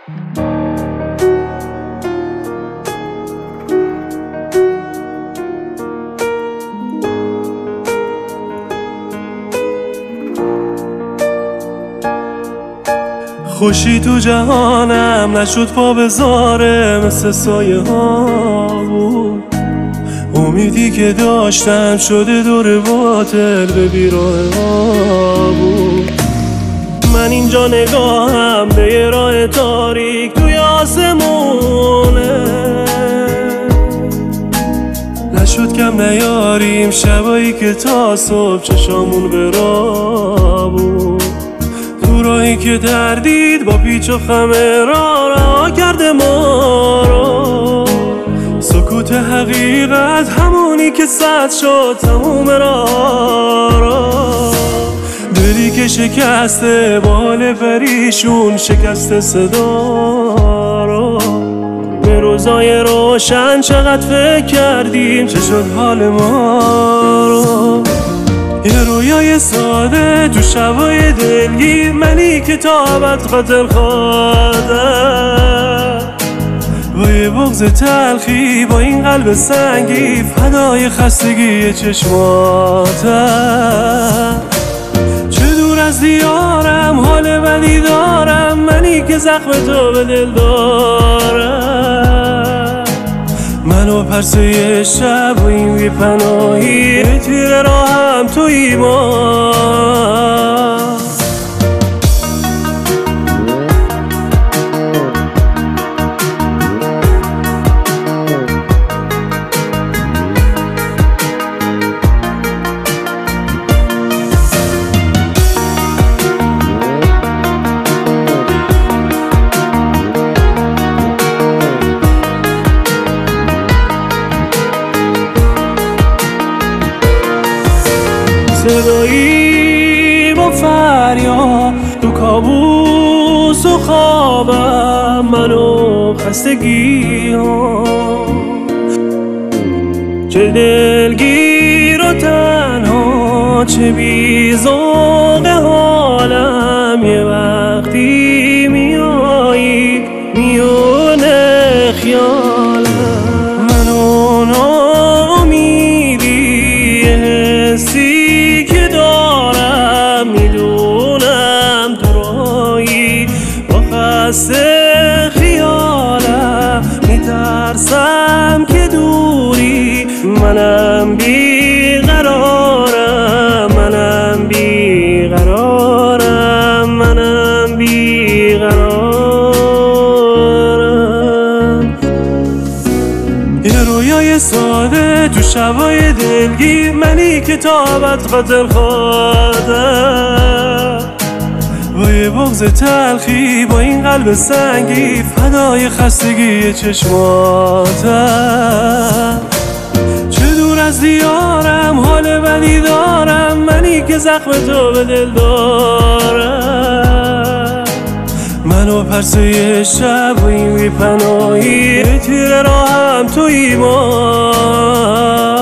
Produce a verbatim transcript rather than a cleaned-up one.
خوشی تو جهانم نشد پا بذاره، مثل سایه ها بود. امیدی که داشتم شده دور باطل به بیراه ها بود. من اینجا نگاهم به یه راه تاریک توی آسمونه، نشد کم نیاریم شبایی که تا صبح چشامون به راه بود. تو راهی که دردید با پیچ و خم راه رها کرده ما رو. سکوت حقیقت همونی که سد شد تموم راه را. دلی که شکسته با حال پریشون شکسته صدا را. به روزای روشن چقدر فکر کردیم چه شد حال ما رو. یه رویای ساده تو شبای دلگیر، منی که تا ابد خاطر خواهدم. با یه بغض تلخی با این قلب سنگی، فدای خستگی چشماتم. چه دور از دیارم حال بدی دارم، منی که زخم تو به دل دارم. منو پرسه شب و این بی پناهی، تیر راهم توی ما. صدایی با فریاد تو کابوس و خوابم، منو خستگی ها. چه دلگیر و تنها، چه بی ذوق حالم. یه وقتی میایی میونه خیالم، منو ناامیدی حسی میدونم درایی. با خسته خیالم میترسم که دوری. منم بیقرارم، منم بیقرارم، منم بیقرارم. یه رویای ساده تو شبای دلگیر، منی که تا ابد خاطر خواهدم. با یه بغض تلخی با این قلب سنگی، فدای خستگی چشماتم. چه دور از دیارم حال بدی دارم، منی که زخم تو به دل دارم. منو پرسه شب و این بی پناهی، تیر راهم توی ما.